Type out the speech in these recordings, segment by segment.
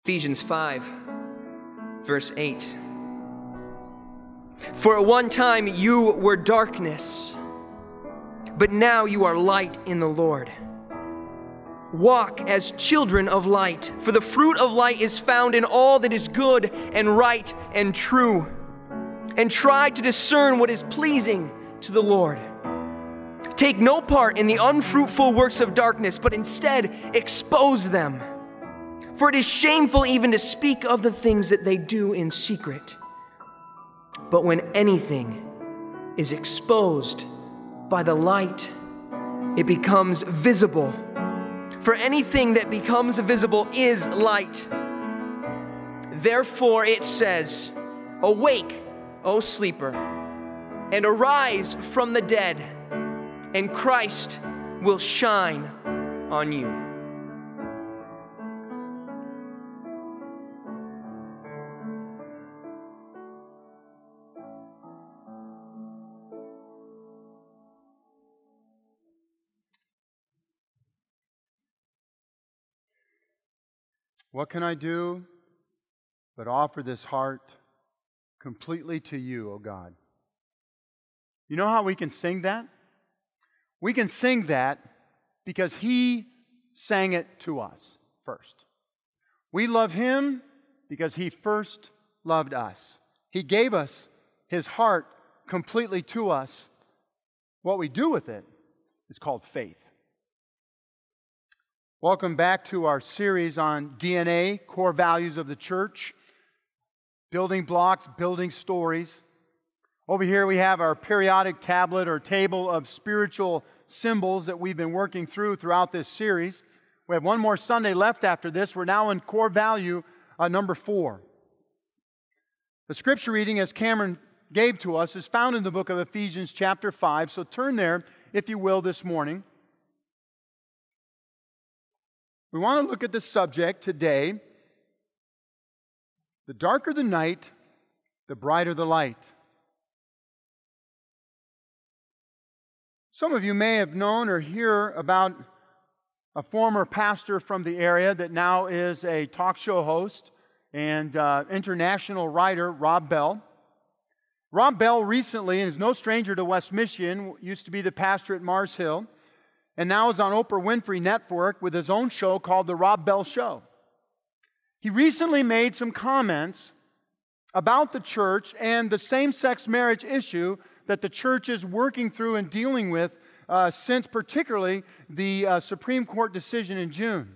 Ephesians 5, verse 8. For at one time you were darkness, but now you are light in the Lord. Walk as children of light, for the fruit of light is found in all that is good and right and true. And try to discern what is pleasing to the Lord. Take no part in the unfruitful works of darkness, but instead expose them. For it is shameful even to speak of the things that they do in secret. But when anything is exposed by the light, it becomes visible. For anything that becomes visible is light. Therefore it says, Awake, O sleeper, and arise from the dead, and Christ will shine on you. What can I do but offer this heart completely to you, O God? You know how we can sing that? We can sing that because He sang it to us first. We love Him because He first loved us. He gave us His heart completely to us. What we do with it is called faith. Welcome back to our series on DNA, core values of the church, building blocks, building stories. Over here we have our periodic tablet or table of spiritual symbols that we've been working throughout this series. We have one more Sunday left after this. We're now in core value number 4. The scripture reading, as Cameron gave to us, is found in the book of Ephesians chapter 5. So turn there, if you will, this morning. We want to look at the subject today. The darker the night, the brighter the light. Some of you may have known or hear about a former pastor from the area that now is a talk show host and international writer, Rob Bell. Rob Bell recently, and is no stranger to West Michigan, used to be the pastor at Mars Hill, and now is on Oprah Winfrey Network with his own show called The Rob Bell Show. He recently made some comments about the church and the same-sex marriage issue that the church is working through and dealing with since particularly the Supreme Court decision in June.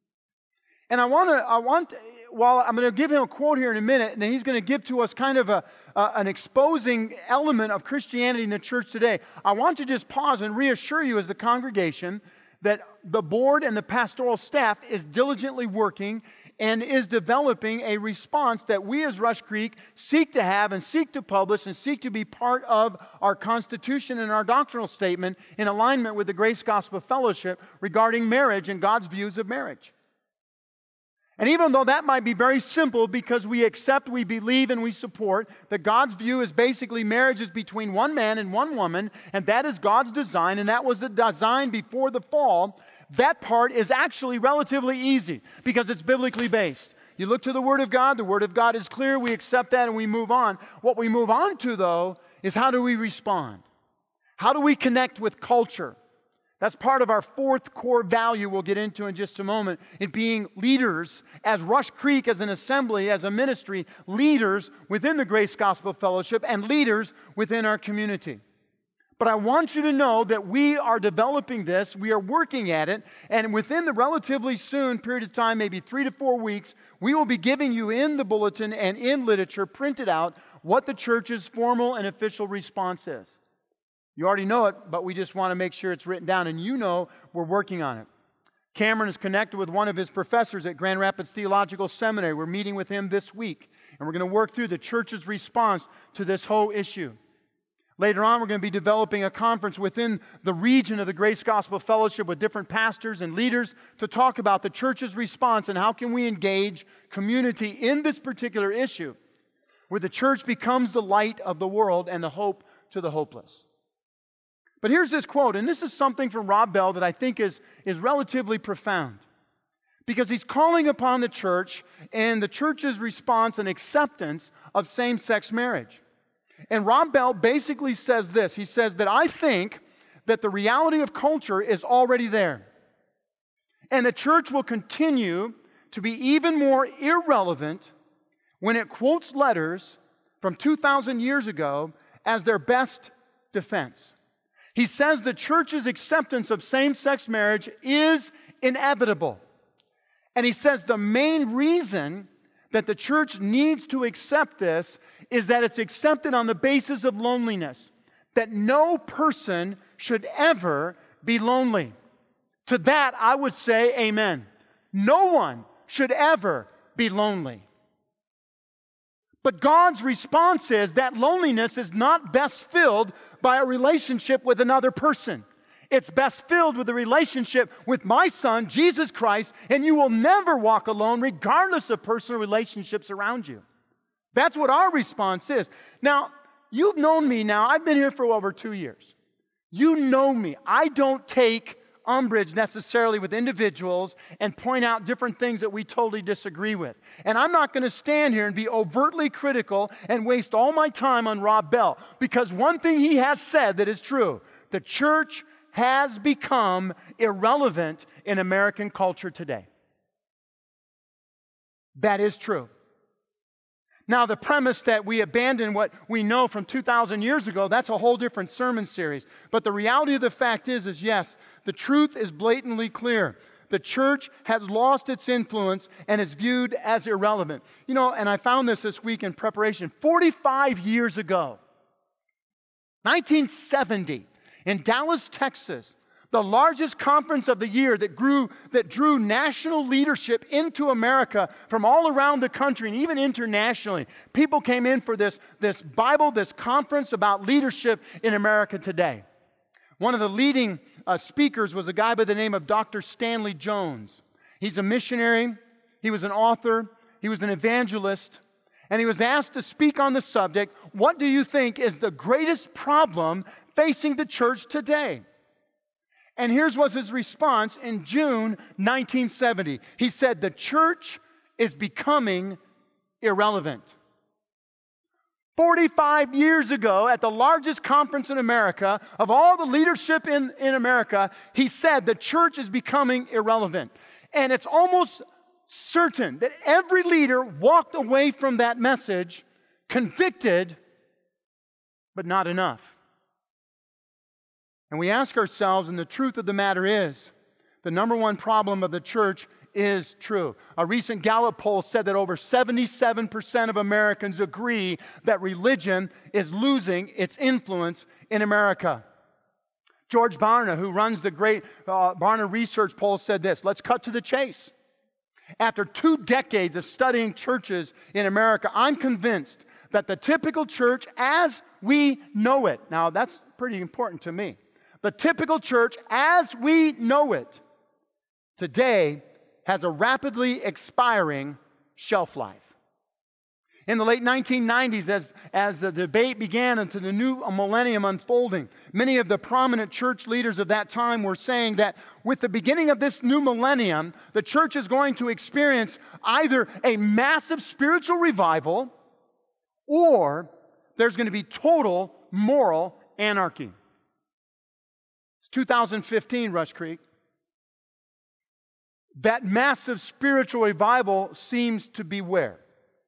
And I'm going to give him a quote here in a minute, and then he's going to give to us kind of an exposing element of Christianity in the church today. I want to just pause and reassure you as the congregation that the board and the pastoral staff is diligently working and is developing a response that we as Rush Creek seek to have and seek to publish and seek to be part of our Constitution and our doctrinal statement in alignment with the Grace Gospel Fellowship regarding marriage and God's views of marriage. And even though that might be very simple because we accept, we believe, and we support that God's view is basically marriage is between one man and one woman, and that is God's design, and that was the design before the fall, that part is actually relatively easy because it's biblically based. You look to the Word of God is clear, we accept that and we move on. What we move on to, though, is how do we respond? How do we connect with culture? That's part of our 4th core value we'll get into in just a moment, in being leaders as Rush Creek, as an assembly, as a ministry, leaders within the Grace Gospel Fellowship and leaders within our community. But I want you to know that we are developing this, we are working at it, and within the relatively soon period of time, maybe 3 to 4 weeks, we will be giving you in the bulletin and in literature printed out what the church's formal and official response is. You already know it, but we just want to make sure it's written down, and you know we're working on it. Cameron is connected with one of his professors at Grand Rapids Theological Seminary. We're meeting with him this week, and we're going to work through the church's response to this whole issue. Later on, we're going to be developing a conference within the region of the Grace Gospel Fellowship with different pastors and leaders to talk about the church's response and how can we engage community in this particular issue, where the church becomes the light of the world and the hope to the hopeless. But here's this quote, and this is something from Rob Bell that I think is relatively profound. because he's calling upon the church and the church's response and acceptance of same-sex marriage. And Rob Bell basically says this. He says that I think that the reality of culture is already there. And the church will continue to be even more irrelevant when it quotes letters from 2,000 years ago as their best defense. He says the church's acceptance of same-sex marriage is inevitable. And he says the main reason that the church needs to accept this is that it's accepted on the basis of loneliness, that no person should ever be lonely. To that, I would say amen. No one should ever be lonely. But God's response is that loneliness is not best filled by a relationship with another person. It's best filled with a relationship with my Son, Jesus Christ, and you will never walk alone regardless of personal relationships around you. That's what our response is. Now, you've known me now. I've been here for over 2 years. You know me. I don't take umbrage necessarily with individuals and point out different things that we totally disagree with. And I'm not going to stand here and be overtly critical and waste all my time on Rob Bell, because one thing he has said that is true: the church has become irrelevant in American culture today. That is true. Now, the premise that we abandon what we know from 2,000 years ago, that's a whole different sermon series. But the reality of the fact is yes, the truth is blatantly clear. The church has lost its influence and is viewed as irrelevant. You know, and I found this week in preparation. 45 years ago, 1970, in Dallas, Texas, the largest conference of the year that drew national leadership into America from all around the country and even internationally. People came in for this conference about leadership in America today. One of the leading speakers was a guy by the name of Dr. Stanley Jones. He's a missionary, he was an author, he was an evangelist, and he was asked to speak on the subject, what do you think is the greatest problem facing the church today? And here's was his response in June 1970. He said, the church is becoming irrelevant. 45 years ago, at the largest conference in America, of all the leadership in America, he said the church is becoming irrelevant. And it's almost certain that every leader walked away from that message convicted, but not enough. And we ask ourselves, and the truth of the matter is, the number one problem of the church is true. A recent Gallup poll said that over 77% of Americans agree that religion is losing its influence in America. George Barna, who runs the great Barna Research poll, said this. Let's cut to the chase. After 2 decades of studying churches in America, I'm convinced that the typical church as we know it, now that's pretty important to me, the typical church as we know it today has a rapidly expiring shelf life. In the late 1990s, as the debate began into the new millennium unfolding, many of the prominent church leaders of that time were saying that with the beginning of this new millennium, the church is going to experience either a massive spiritual revival or there's going to be total moral anarchy. It's 2015, Rush Creek. That massive spiritual revival seems to be where?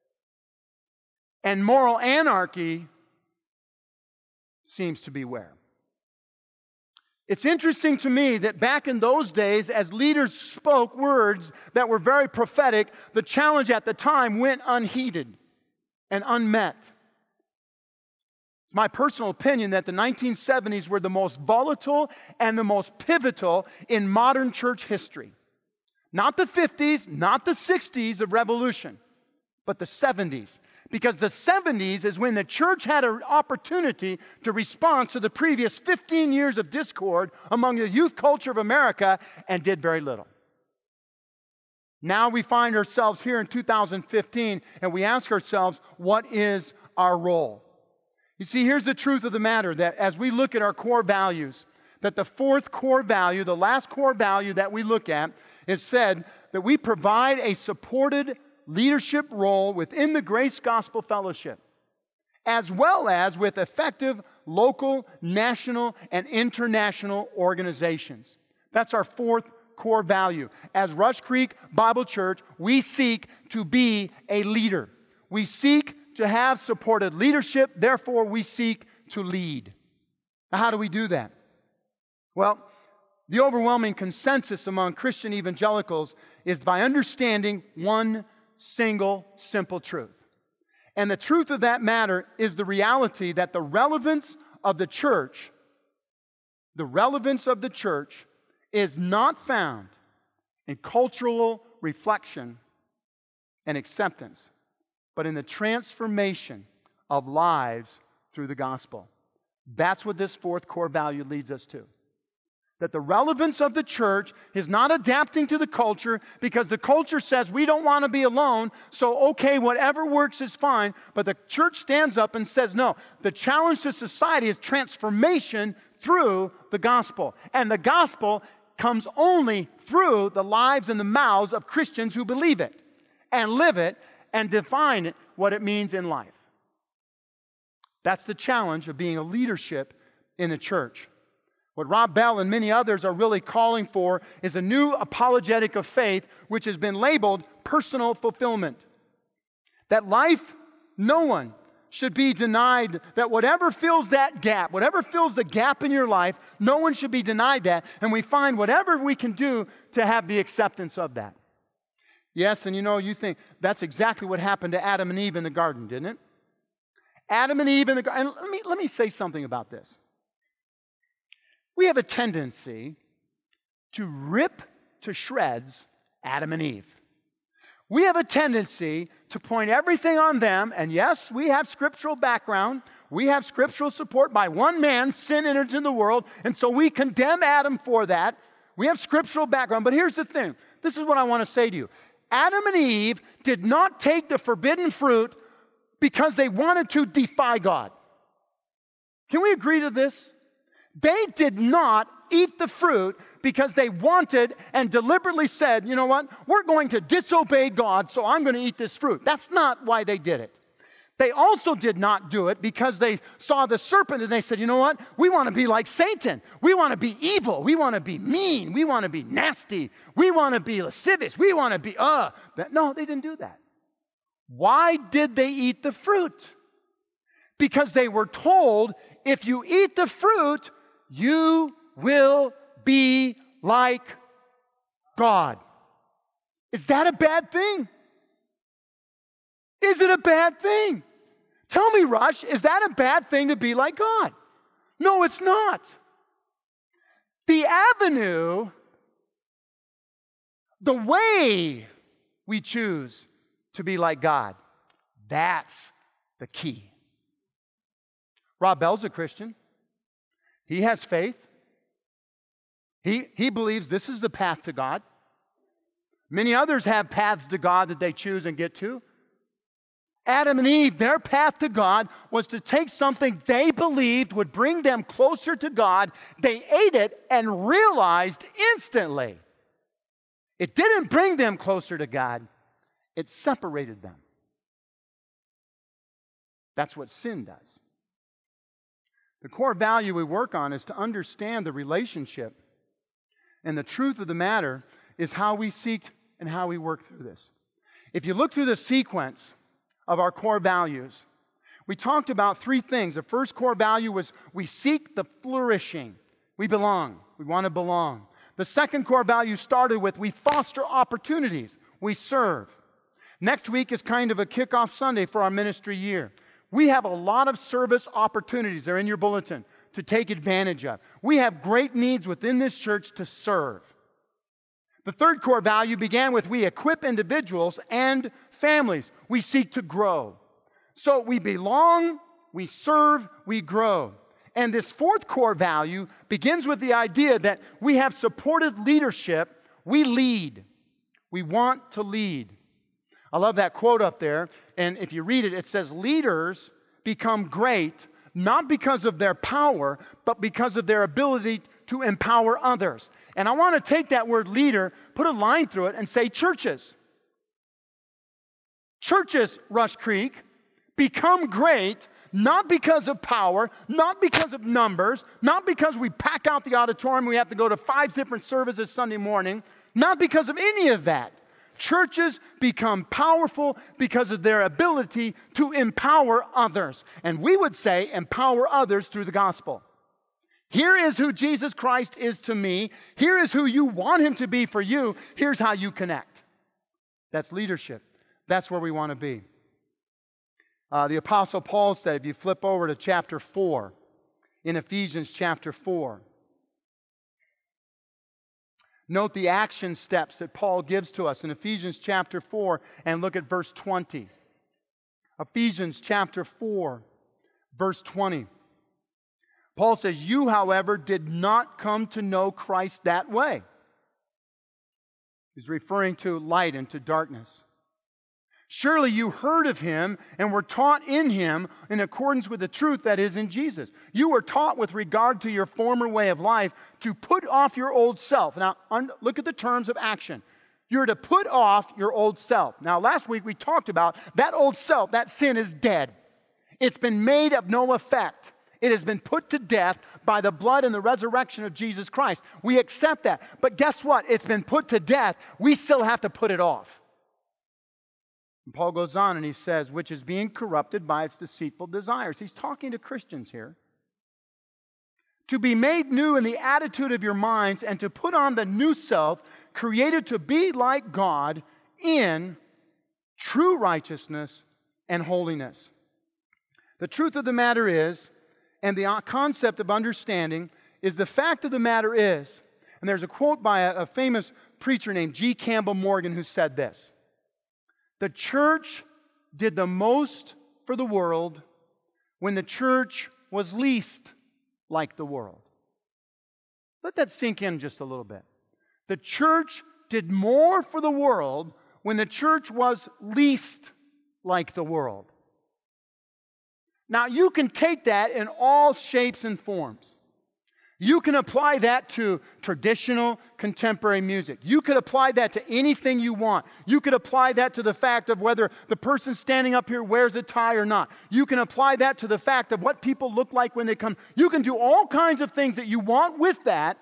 And moral anarchy seems to be where? It's interesting to me that back in those days, as leaders spoke words that were very prophetic, the challenge at the time went unheeded and unmet. It's my personal opinion that the 1970s were the most volatile and the most pivotal in modern church history. Not the 50s, not the 60s of revolution, but the 70s. Because the 70s is when the church had an opportunity to respond to the previous 15 years of discord among the youth culture of America and did very little. Now we find ourselves here in 2015 and we ask ourselves, what is our role? You see, here's the truth of the matter, that as we look at our core values, that the fourth core value, the last core value that we look at, It said that we provide a supported leadership role within the Grace Gospel Fellowship, as well as with effective local, national, and international organizations. That's our fourth core value. As Rush Creek Bible Church, we seek to be a leader. We seek to have supported leadership, therefore we seek to lead. Now, how do we do that? Well, the overwhelming consensus among Christian evangelicals is by understanding one single, simple truth. And the truth of that matter is the reality that the relevance of the church is not found in cultural reflection and acceptance, but in the transformation of lives through the gospel. That's what this fourth core value leads us to. That the relevance of the church is not adapting to the culture because the culture says we don't want to be alone, so okay, whatever works is fine. But the church stands up and says, no, the challenge to society is transformation through the gospel. And the gospel comes only through the lives and the mouths of Christians who believe it and live it and define what it means in life. That's the challenge of being a leadership in the church. What Rob Bell and many others are really calling for is a new apologetic of faith, which has been labeled personal fulfillment. That life, no one should be denied, that whatever fills that gap, whatever fills the gap in your life, no one should be denied that, and we find whatever we can do to have the acceptance of that. Yes, and you think that's exactly what happened to Adam and Eve in the garden, didn't it? Adam and Eve in the garden. And let me say something about this. We have a tendency to rip to shreds Adam and Eve. We have a tendency to point everything on them, and yes, we have scriptural background. We have scriptural support. By one man, sin entered into the world, and so we condemn Adam for that. We have scriptural background, but here's the thing. This is what I want to say to you. Adam and Eve did not take the forbidden fruit because they wanted to defy God. Can we agree to this? They did not eat the fruit because they wanted and deliberately said, you know what, we're going to disobey God, so I'm going to eat this fruit. That's not why they did it. They also did not do it because they saw the serpent and they said, you know what, we want to be like Satan. We want to be evil. We want to be mean. We want to be nasty. We want to be lascivious. We want to be, No, they didn't do that. Why did they eat the fruit? Because they were told, if you eat the fruit, you will be like God. Is that a bad thing? Is it a bad thing? Tell me, Rush, is that a bad thing to be like God? No, it's not. The avenue, the way we choose to be like God, that's the key. Rob Bell's a Christian. He has faith. He believes this is the path to God. Many others have paths to God that they choose and get to. Adam and Eve, their path to God was to take something they believed would bring them closer to God. They ate it and realized instantly it didn't bring them closer to God. It separated them. That's what sin does. The core value we work on is to understand the relationship. And the truth of the matter is how we seek and how we work through this. If you look through the sequence of our core values, we talked about three things. The first core value was we seek the flourishing. We belong. We want to belong. The second core value started with we foster opportunities. We serve. Next week is kind of a kickoff Sunday for our ministry year. We have a lot of service opportunities. They're in your bulletin to take advantage of. We have great needs within this church to serve. The third core value began with we equip individuals and families. We seek to grow. So we belong, we serve, we grow. And this fourth core value begins with the idea that we have supported leadership. We lead. We want to lead. I love that quote up there. And if you read it, it says, leaders become great not because of their power, but because of their ability to empower others. And I want to take that word leader put a line through it and say churches. Churches, Rush Creek, become great not because of power, not because of numbers, not because we pack out the auditorium, we have to go to 5 different services Sunday morning, not because of any of that. Churches become powerful because of their ability to empower others. And we would say empower others through the gospel. Here is who Jesus Christ is to me. Here is who you want him to be for you. Here's how you connect. That's leadership. That's where we want to be. The Apostle Paul said, if you flip over to chapter 4, in Ephesians chapter 4, note the action steps that Paul gives to us in Ephesians chapter 4, and look at verse 20. Ephesians chapter 4, verse 20. Paul says, you, however, did not come to know Christ that way. He's referring to light and to darkness. Surely you heard of him and were taught in him in accordance with the truth that is in Jesus. You were taught with regard to your former way of life to put off your old self. Now, look at the terms of action. You're to put off your old self. Now, last week we talked about that old self, that sin is dead. It's been made of no effect. It has been put to death by the blood and the resurrection of Jesus Christ. We accept that. But guess what? It's been put to death. We still have to put it off. And Paul goes on and he says, which is being corrupted by its deceitful desires. He's talking to Christians here. To be made new in the attitude of your minds and to put on the new self, created to be like God in true righteousness and holiness. The truth of the matter is, and the concept of understanding is the fact of the matter is, and there's a quote by a famous preacher named G. Campbell Morgan who said this, the church did the most for the world when the church was least like the world. Let that sink in just a little bit. The church did more for the world when the church was least like the world. Now, you can take that in all shapes and forms. You can apply that to traditional contemporary music. You could apply that to anything you want. You could apply that to the fact of whether the person standing up here wears a tie or not. You can apply that to the fact of what people look like when they come. You can do all kinds of things that you want with that,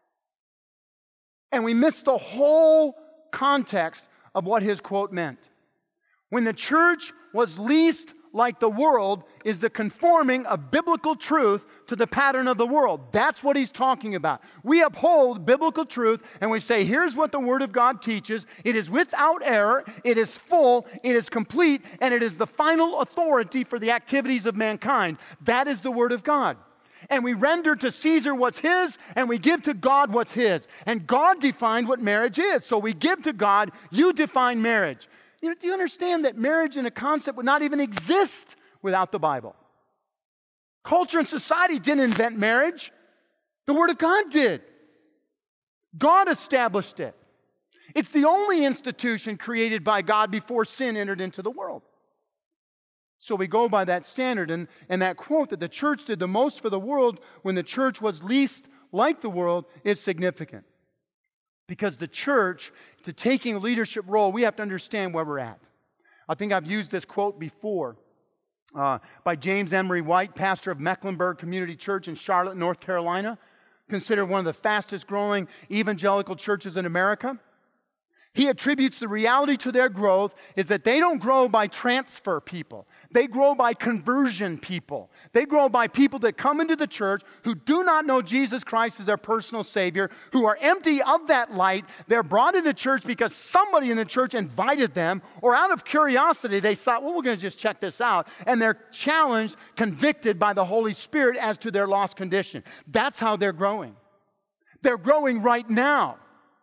and we miss the whole context of what his quote meant. When the church was least like the world is the conforming of biblical truth to the pattern of the world. That's what he's talking about. We uphold biblical truth and we say, here's what the Word of God teaches. It is without error, it is full, it is complete, and it is the final authority for the activities of mankind. That is the Word of God. And we render to Caesar what's his, and we give to God what's his. And God defined what marriage is. So we give to God, you define marriage. Do you understand that marriage in a concept would not even exist without the Bible? Culture and society didn't invent marriage. The Word of God did. God established it. It's the only institution created by God before sin entered into the world. So we go by that standard. And that quote that the church did the most for the world when the church was least like the world is significant. Because the church, to taking a leadership role, we have to understand where we're at. I think I've used this quote before by James Emery White, pastor of Mecklenburg Community Church in Charlotte, North Carolina, considered one of the fastest growing evangelical churches in America. He attributes the reality to their growth is that they don't grow by transfer people. They grow by conversion people. They grow by people that come into the church who do not know Jesus Christ as their personal Savior, who are empty of that light. They're brought into church because somebody in the church invited them, or out of curiosity, they thought, well, we're going to just check this out. And they're challenged, convicted by the Holy Spirit as to their lost condition. That's how they're growing. They're growing right now.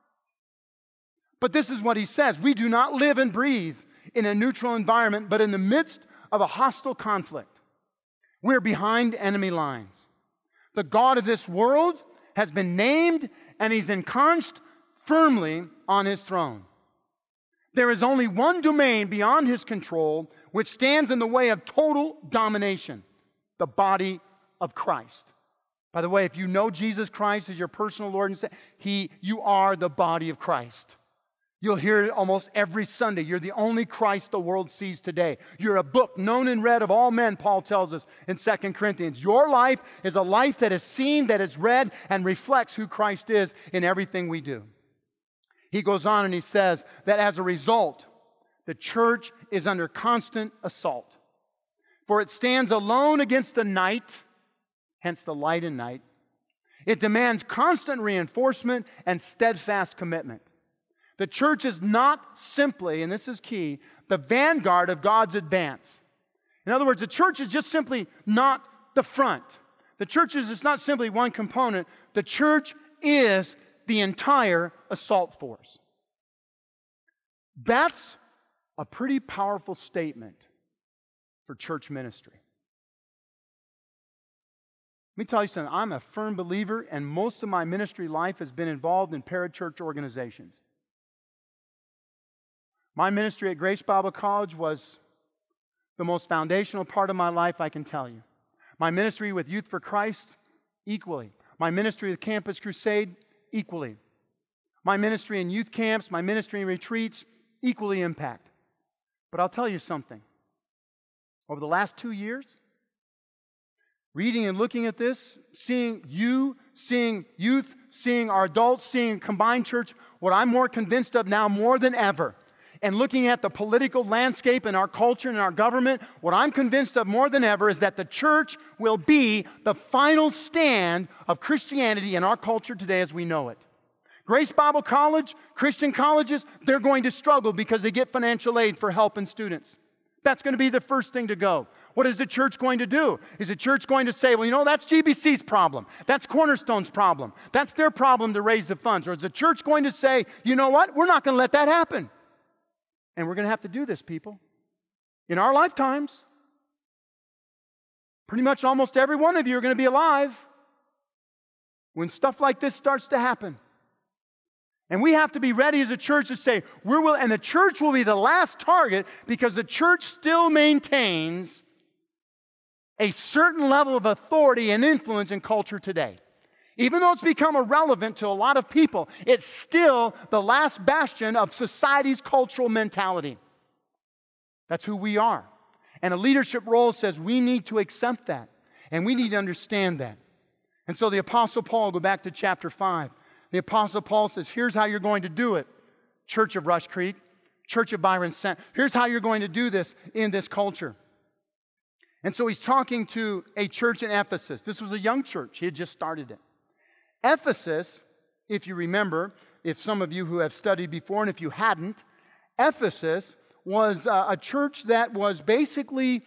But this is what he says. We do not live and breathe in a neutral environment, but in the midst of a hostile conflict. We're behind enemy lines. The God of this world has been named, and he's ensconced firmly on his throne. There is only one domain beyond his control which stands in the way of total domination, the body of Christ. By the way, if you know Jesus Christ as your personal Lord and Savior, you are the body of Christ. You'll hear it almost every Sunday. You're the only Christ the world sees today. You're a book known and read of all men, Paul tells us in 2 Corinthians. Your life is a life that is seen, that is read, and reflects who Christ is in everything we do. He goes on and he says that as a result, the church is under constant assault. For it stands alone against the night, hence the light in night. It demands constant reinforcement and steadfast commitment. The church is not simply, and this is key, the vanguard of God's advance. In other words, the church is just simply not the front. The church is just not simply one component. The church is the entire assault force. That's a pretty powerful statement for church ministry. Let me tell you something. I'm a firm believer, and most of my ministry life has been involved in parachurch organizations. My ministry at Grace Bible College was the most foundational part of my life, I can tell you. My ministry with Youth for Christ, equally. My ministry with Campus Crusade, equally. My ministry in youth camps, my ministry in retreats, equally impact. But I'll tell you something. Over the last 2 years, reading and looking at this, seeing you, seeing youth, seeing our adults, seeing combined church, what I'm more convinced of now more than ever, and looking at the political landscape in our culture and our government, what I'm convinced of more than ever is that the church will be the final stand of Christianity in our culture today as we know it. Grace Bible College, Christian colleges, they're going to struggle because they get financial aid for helping students. That's going to be the first thing to go. What is the church going to do? Is the church going to say, well, you know, that's GBC's problem. That's Cornerstone's problem. That's their problem to raise the funds. Or is the church going to say, you know what? We're not going to let that happen. And we're going to have to do this, people. In our lifetimes, pretty much almost every one of you are going to be alive when stuff like this starts to happen. And we have to be ready as a church to say, and the church will be the last target because the church still maintains a certain level of authority and influence in culture today. Even though it's become irrelevant to a lot of people, it's still the last bastion of society's cultural mentality. That's who we are. And a leadership role says we need to accept that. And we need to understand that. And so the Apostle Paul, go back to chapter 5. The Apostle Paul says, here's how you're going to do it. Church of Rush Creek, Church of Byron Center. Here's how you're going to do this in this culture. And so he's talking to a church in Ephesus. This was a young church. He had just started it. Ephesus, if you remember, if some of you who have studied before, and if you hadn't, Ephesus was a church that was basically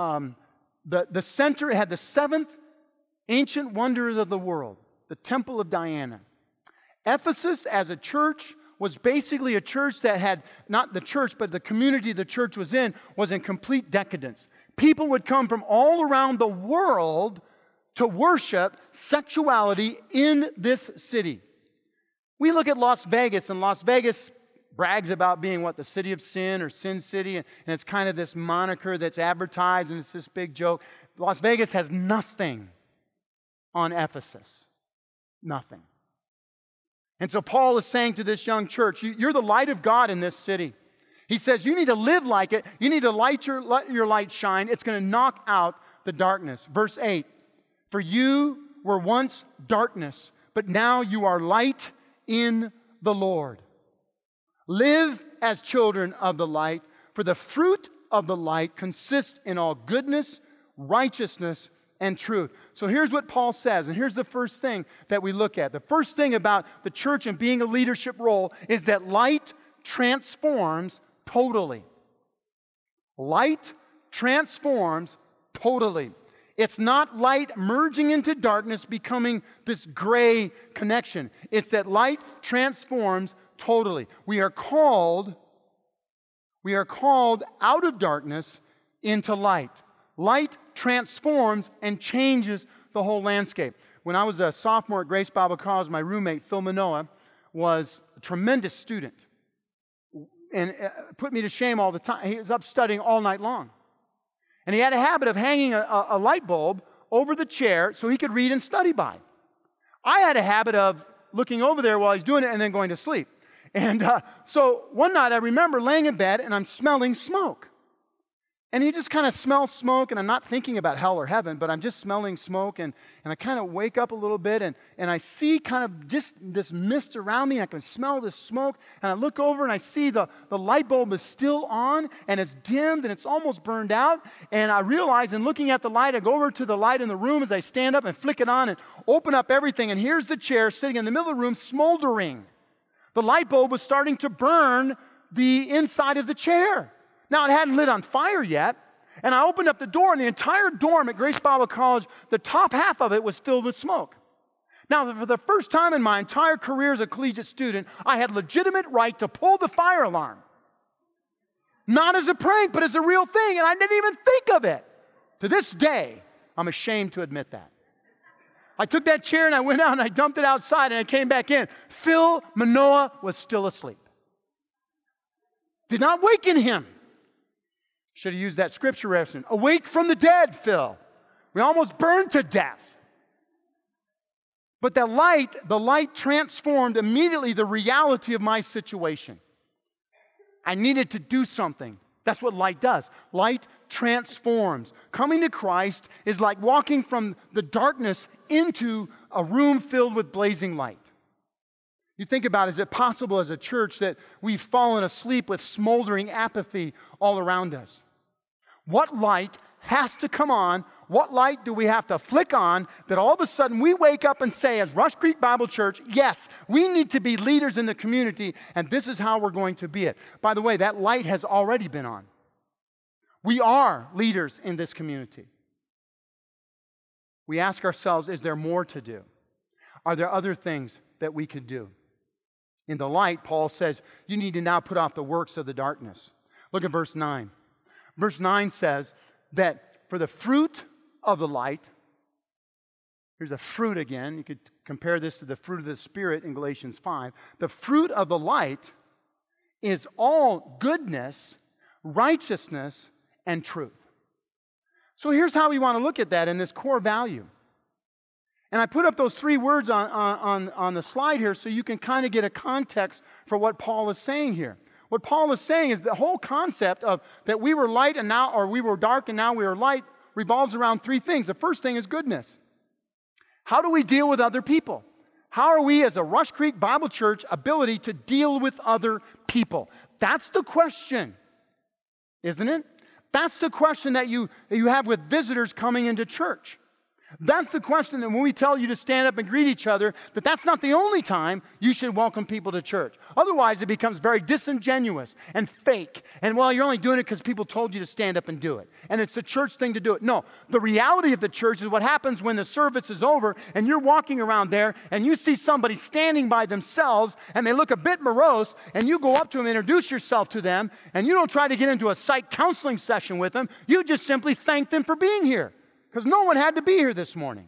the center. It had the seventh ancient wonders of the world, the Temple of Diana. Ephesus as a church was basically a church that had, not the church, but the community the church was in complete decadence. People would come from all around the world to worship sexuality in this city. We look at Las Vegas, and Las Vegas brags about being the city of sin or Sin City, and it's kind of this moniker that's advertised, and it's this big joke. Las Vegas has nothing on Ephesus. Nothing. And so Paul is saying to this young church, you're the light of God in this city. He says you need to live like it. You need to let your light shine. It's going to knock out the darkness. Verse 8, for you were once darkness, but now you are light in the Lord. Live as children of the light, for the fruit of the light consists in all goodness, righteousness, and truth. So here's what Paul says, and here's the first thing that we look at. The first thing about the church and being a leadership role is that light transforms totally. Light transforms totally. It's not light merging into darkness, becoming this gray connection. It's that light transforms totally. We are called out of darkness into light. Light transforms and changes the whole landscape. When I was a sophomore at Grace Bible College, my roommate, Phil Manoa, was a tremendous student. And put me to shame all the time. He was up studying all night long. And he had a habit of hanging a light bulb over the chair so he could read and study by. I had a habit of looking over there while he's doing it and then going to sleep. And so one night I remember laying in bed and I'm smelling smoke. And you just kind of smell smoke, and I'm not thinking about hell or heaven, but I'm just smelling smoke, and I kind of wake up a little bit, and I see kind of just this mist around me. I can smell this smoke, and I look over and I see the light bulb is still on, and it's dimmed, and it's almost burned out. And I realize, in looking at the light, I go over to the light in the room as I stand up and flick it on and open up everything, and here's the chair sitting in the middle of the room smoldering. The light bulb was starting to burn the inside of the chair. Now, it hadn't lit on fire yet, and I opened up the door, and the entire dorm at Grace Bible College, the top half of it was filled with smoke. Now, for the first time in my entire career as a collegiate student, I had legitimate right to pull the fire alarm. Not as a prank, but as a real thing, and I didn't even think of it. To this day, I'm ashamed to admit that. I took that chair, and I went out, and I dumped it outside, and I came back in. Phil Manoah was still asleep. Did not waken him. Should have used that scripture reference. Awake from the dead, Phil. We almost burned to death. But the light transformed immediately the reality of my situation. I needed to do something. That's what light does. Light transforms. Coming to Christ is like walking from the darkness into a room filled with blazing light. You think about, is it possible as a church that we've fallen asleep with smoldering apathy all around us? What light has to come on? What light do we have to flick on that all of a sudden we wake up and say, as Rush Creek Bible Church, yes, we need to be leaders in the community, and this is how we're going to be it. By the way, that light has already been on. We are leaders in this community. We ask ourselves, is there more to do? Are there other things that we could do? In the light, Paul says, you need to now put off the works of the darkness. Look at verse 9. Verse 9 says that for the fruit of the light, here's a fruit again. You could compare this to the fruit of the Spirit in Galatians 5. The fruit of the light is all goodness, righteousness, and truth. So here's how we want to look at that in this core value. And I put up those three words on the slide here so you can kind of get a context for what Paul is saying here. What Paul is saying is the whole concept of that we were light and now, or we were dark and now we are light, revolves around three things. The first thing is goodness. How do we deal with other people? How are we as a Rush Creek Bible Church ability to deal with other people? That's the question, isn't it? That's the question that you have with visitors coming into church. That's the question that when we tell you to stand up and greet each other, that's not the only time you should welcome people to church. Otherwise, it becomes very disingenuous and fake. And, well, you're only doing it because people told you to stand up and do it. And it's the church thing to do it. No, the reality of the church is what happens when the service is over and you're walking around there and you see somebody standing by themselves and they look a bit morose and you go up to them and introduce yourself to them and you don't try to get into a psych counseling session with them. You just simply thank them for being here. Because no one had to be here this morning.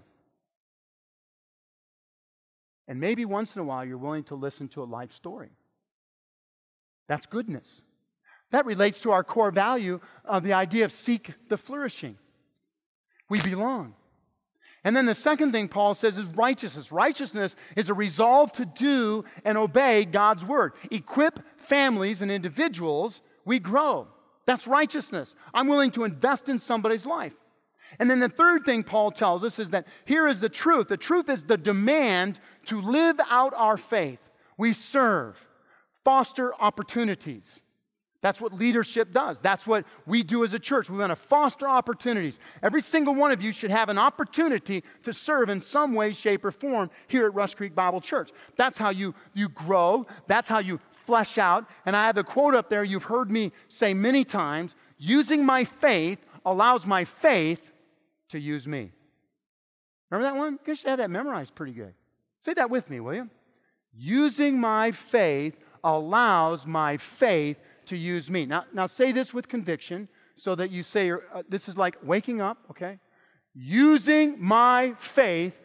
And maybe once in a while you're willing to listen to a life story. That's goodness. That relates to our core value of the idea of seek the flourishing. We belong. And then the second thing Paul says is righteousness. Righteousness is a resolve to do and obey God's word. Equip families and individuals, we grow. That's righteousness. I'm willing to invest in somebody's life. And then the third thing Paul tells us is that here is the truth. The truth is the demand to live out our faith. We serve, foster opportunities. That's what leadership does. That's what we do as a church. We want to foster opportunities. Every single one of you should have an opportunity to serve in some way, shape, or form here at Rush Creek Bible Church. That's how you grow. That's how you flesh out. And I have a quote up there you've heard me say many times. Using my faith allows my faith to use me. Remember that one? You should have that memorized pretty good. Say that with me, will you? Using my faith allows my faith to use me. Now say this with conviction so that you say, this is like waking up, okay? Using my faith.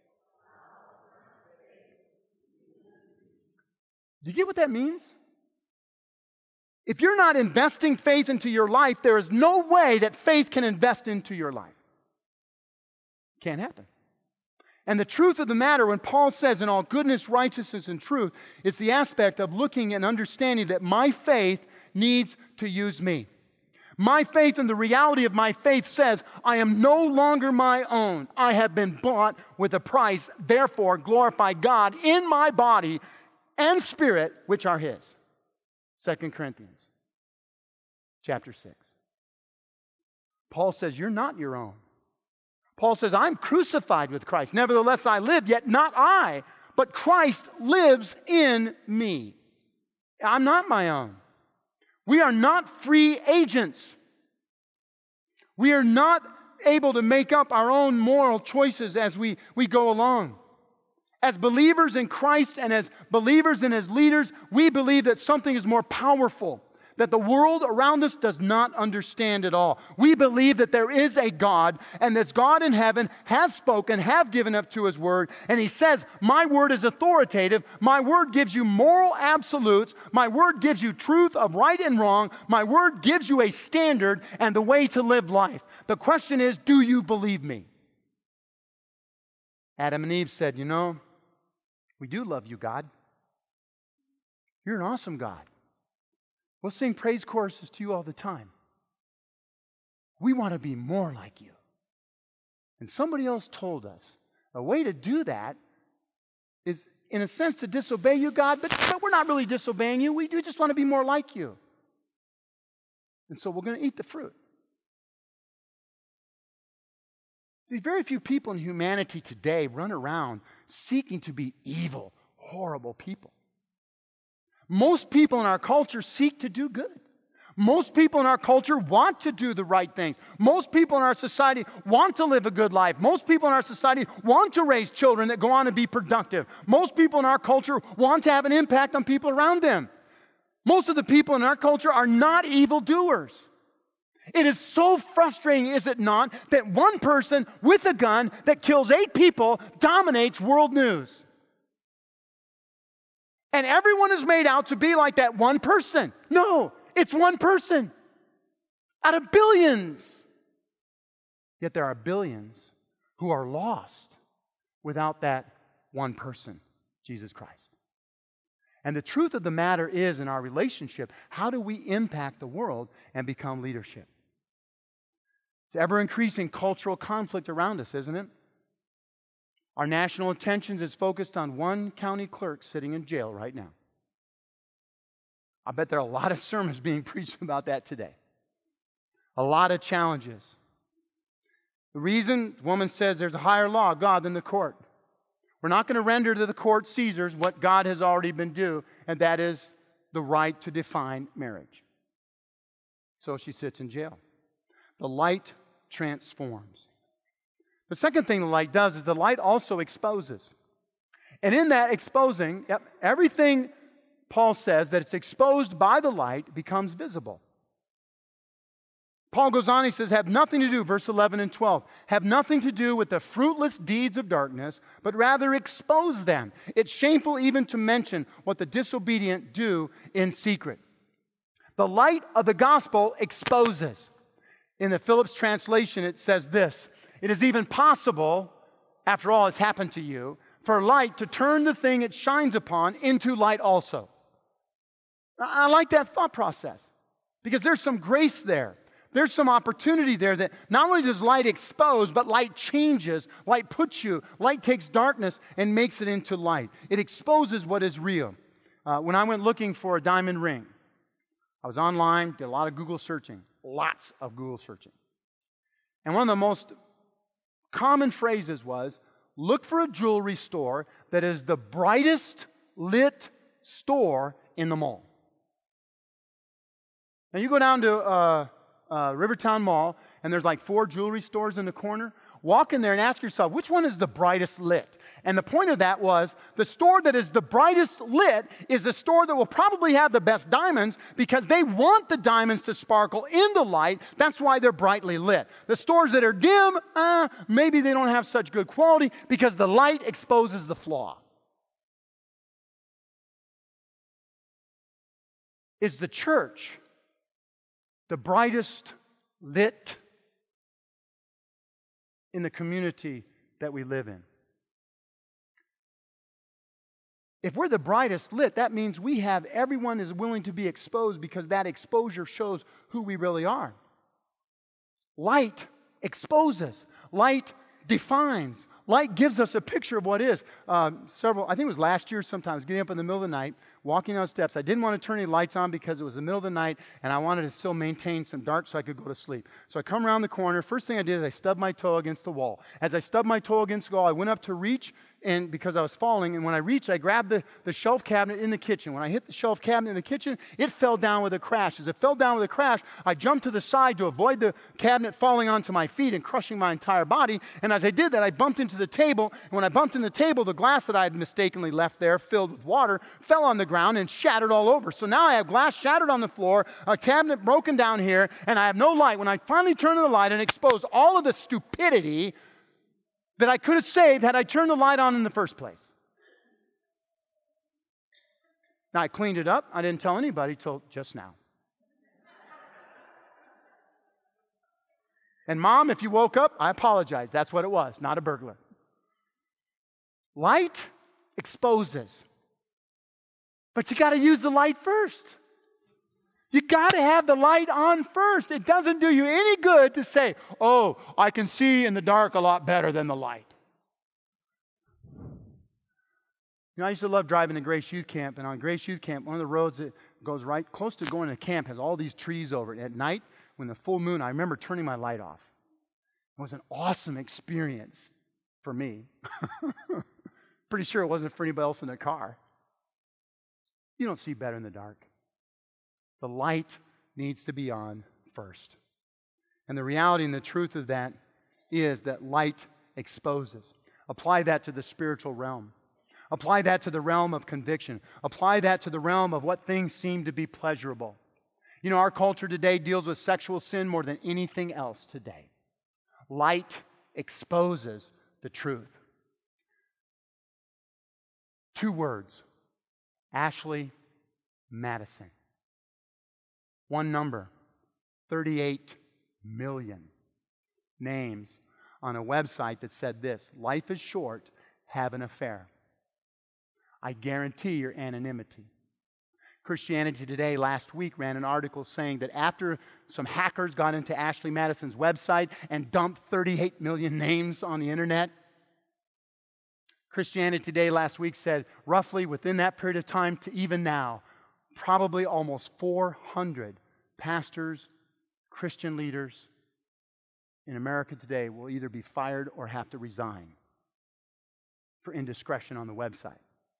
Do you get what that means? If you're not investing faith into your life, there is no way that faith can invest into your life. Can't happen. And the truth of the matter, when Paul says in all goodness, righteousness, and truth, it's the aspect of looking and understanding that my faith needs to use me. My faith and the reality of my faith says, I am no longer my own. I have been bought with a price. Therefore, glorify God in my body and spirit, which are His. 2 Corinthians chapter 6. Paul says, you're not your own. Paul says, I'm crucified with Christ. Nevertheless, I live, yet not I, but Christ lives in me. I'm not my own. We are not free agents. We are not able to make up our own moral choices as we go along. As believers in Christ and as believers and as leaders, we believe that something is more powerful, that the world around us does not understand at all. We believe that there is a God, and this God in heaven has spoken, have given up to His word, and He says, my word is authoritative, my word gives you moral absolutes, my word gives you truth of right and wrong, my word gives you a standard and the way to live life. The question is, do you believe me? Adam and Eve said, we do love you, God. You're an awesome God. We'll sing praise choruses to you all the time. We want to be more like you. And somebody else told us a way to do that is, in a sense, to disobey you, God, but we're not really disobeying you. We just want to be more like you. And so we're going to eat the fruit. See, very few people in humanity today run around seeking to be evil, horrible people. Most people in our culture seek to do good. Most people in our culture want to do the right things. Most people in our society want to live a good life. Most people in our society want to raise children that go on to be productive. Most people in our culture want to have an impact on people around them. Most of the people in our culture are not evildoers. It is so frustrating, is it not, that one person with a gun that kills 8 people dominates world news. And everyone is made out to be like that one person. No, it's one person out of billions. Yet there are billions who are lost without that one person, Jesus Christ. And the truth of the matter is, in our relationship, how do we impact the world and become leadership? It's ever-increasing cultural conflict around us, isn't it? Our national attention is focused on one county clerk sitting in jail right now. I bet there are a lot of sermons being preached about that today. A lot of challenges. The reason, the woman says there's a higher law of God than the court. We're not going to render to the court Caesar's what God has already been due, and that is the right to define marriage. So she sits in jail. The light transforms. The second thing the light does is the light also exposes. And in that exposing, everything Paul says that it's exposed by the light becomes visible. Paul goes on, he says, have nothing to do, verse 11 and 12, have nothing to do with the fruitless deeds of darkness, but rather expose them. It's shameful even to mention what the disobedient do in secret. The light of the gospel exposes. In the Phillips translation, it says this, it is even possible, after all has happened to you, for light to turn the thing it shines upon into light also. I like that thought process because there's some grace there. There's some opportunity there that not only does light expose, but light changes, light takes darkness and makes it into light. It exposes what is real. When I went looking for a diamond ring, I was online, did a lot of Google searching, lots of Google searching. And one of the most common phrases was, look for a jewelry store that is the brightest lit store in the mall. Now you go down to Rivertown Mall, and there's like 4 jewelry stores in the corner. Walk in there and ask yourself, which one is the brightest lit? And the point of that was, the store that is the brightest lit is the store that will probably have the best diamonds because they want the diamonds to sparkle in the light. That's why they're brightly lit. The stores that are dim, maybe they don't have such good quality because the light exposes the flaw. Is the church the brightest lit in the community that we live in? If we're the brightest lit, that means everyone is willing to be exposed because that exposure shows who we really are. Light exposes. Light defines. Light gives us a picture of what is. I think it was last year sometimes, getting up in the middle of the night, walking down steps. I didn't want to turn any lights on because it was the middle of the night and I wanted to still maintain some dark so I could go to sleep. So I come around the corner. First thing I did is I stubbed my toe against the wall. As I stubbed my toe against the wall, I went up to reach, and because I was falling, and when I reached, I grabbed the shelf cabinet in the kitchen. When I hit the shelf cabinet in the kitchen, it fell down with a crash. As it fell down with a crash, I jumped to the side to avoid the cabinet falling onto my feet and crushing my entire body. And as I did that, I bumped into the table. And when I bumped into the table, the glass that I had mistakenly left there, filled with water, fell on the ground and shattered all over. So now I have glass shattered on the floor, a cabinet broken down here, and I have no light. When I finally turned on the light and exposed all of the stupidity that I could have saved had I turned the light on in the first place. Now, I cleaned it up. I didn't tell anybody till just now. And Mom, if you woke up, I apologize. That's what it was, not a burglar. Light exposes. But you got to use the light first. You got to have the light on first. It doesn't do you any good to say, oh, I can see in the dark a lot better than the light. You know, I used to love driving to Grace Youth Camp, and on Grace Youth Camp, one of the roads that goes right close to going to camp has all these trees over it. At night, when the full moon, I remember turning my light off. It was an awesome experience for me. Pretty sure it wasn't for anybody else in the car. You don't see better in the dark. The light needs to be on first. And the reality and the truth of that is that light exposes. Apply that to the spiritual realm. Apply that to the realm of conviction. Apply that to the realm of what things seem to be pleasurable. You know, our culture today deals with sexual sin more than anything else today. Light exposes the truth. 2 words. Ashley Madison. 1 number. 38 million names on a website that said this: life is short, have an affair. I guarantee your anonymity. Christianity Today last week ran an article saying that after some hackers got into Ashley Madison's website and dumped 38 million names on the internet, Christianity Today last week said roughly within that period of time to even now, probably almost 400 pastors, Christian leaders in America today will either be fired or have to resign for indiscretion on the website.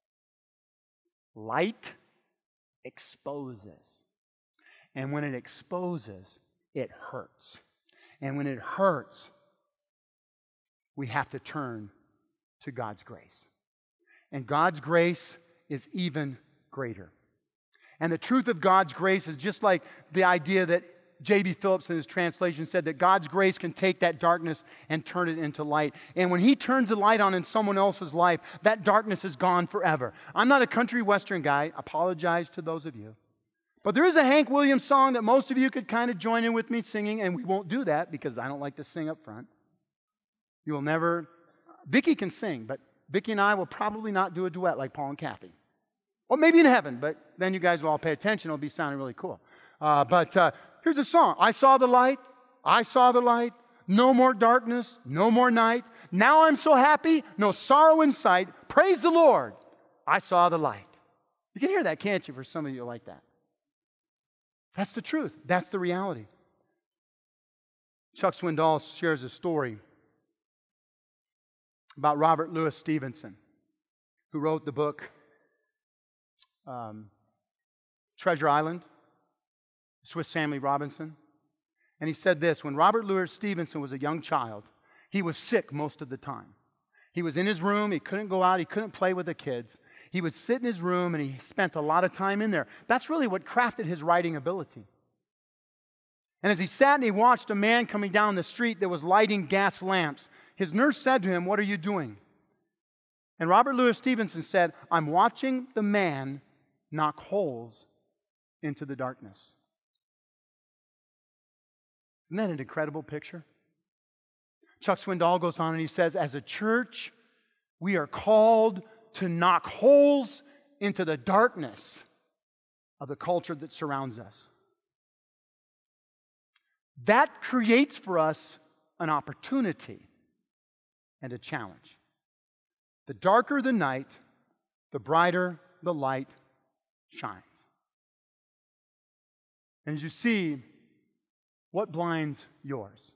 Light exposes. And when it exposes, it hurts. And when it hurts, we have to turn to God's grace. And God's grace is even greater. And the truth of God's grace is just like the idea that J.B. Phillips in his translation said, that God's grace can take that darkness and turn it into light. And when He turns the light on in someone else's life, that darkness is gone forever. I'm not a country western guy. Apologize to those of you. But there is a Hank Williams song that most of you could kind of join in with me singing, and we won't do that because I don't like to sing up front. You will never... Vicki can sing, but Vicki and I will probably not do a duet like Paul and Kathy. Or maybe in heaven, but then you guys will all pay attention. It'll be sounding really cool. Here's a song. I saw the light. I saw the light. No more darkness. No more night. Now I'm so happy. No sorrow in sight. Praise the Lord. I saw the light. You can hear that, can't you, for some of you like that? That's the truth. That's the reality. Chuck Swindoll shares a story about Robert Louis Stevenson, who wrote the book Treasure Island, Swiss Family Robinson. And he said this: when Robert Louis Stevenson was a young child, he was sick most of the time. He was in his room, he couldn't go out, he couldn't play with the kids. He would sit in his room and he spent a lot of time in there. That's really what crafted his writing ability. And as he sat and he watched a man coming down the street that was lighting gas lamps, his nurse said to him, "What are you doing?" And Robert Louis Stevenson said, "I'm watching the man knock holes into the darkness." Isn't that an incredible picture? Chuck Swindoll goes on and he says, as a church, we are called to knock holes into the darkness of the culture that surrounds us. That creates for us an opportunity and a challenge. The darker the night, the brighter the light shines. And as you see, what blinds yours?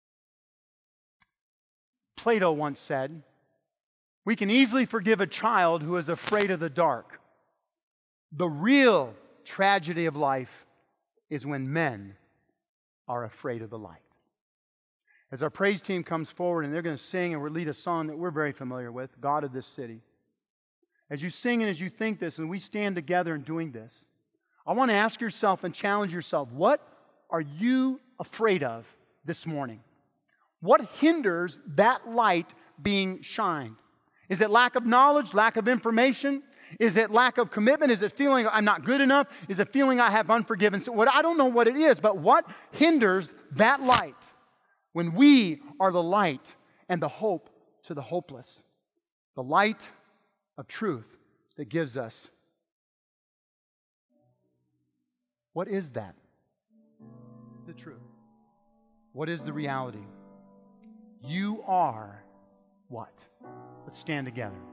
Plato once said, "We can easily forgive a child who is afraid of the dark. The real tragedy of life is when men are afraid of the light." As our praise team comes forward and they're going to sing and we'll lead a song that we're very familiar with, God of this city. As you sing and as you think this and we stand together in doing this, I want to ask yourself and challenge yourself, what are you afraid of this morning? What hinders that light being shined? Is it lack of knowledge, lack of information? Is it lack of commitment? Is it feeling I'm not good enough? Is it feeling I have unforgiven? So I don't know what it is, but what hinders that light when we are the light and the hope to the hopeless? The light of truth that gives us. What is that? The truth. What is the reality? You are what? Let's stand together.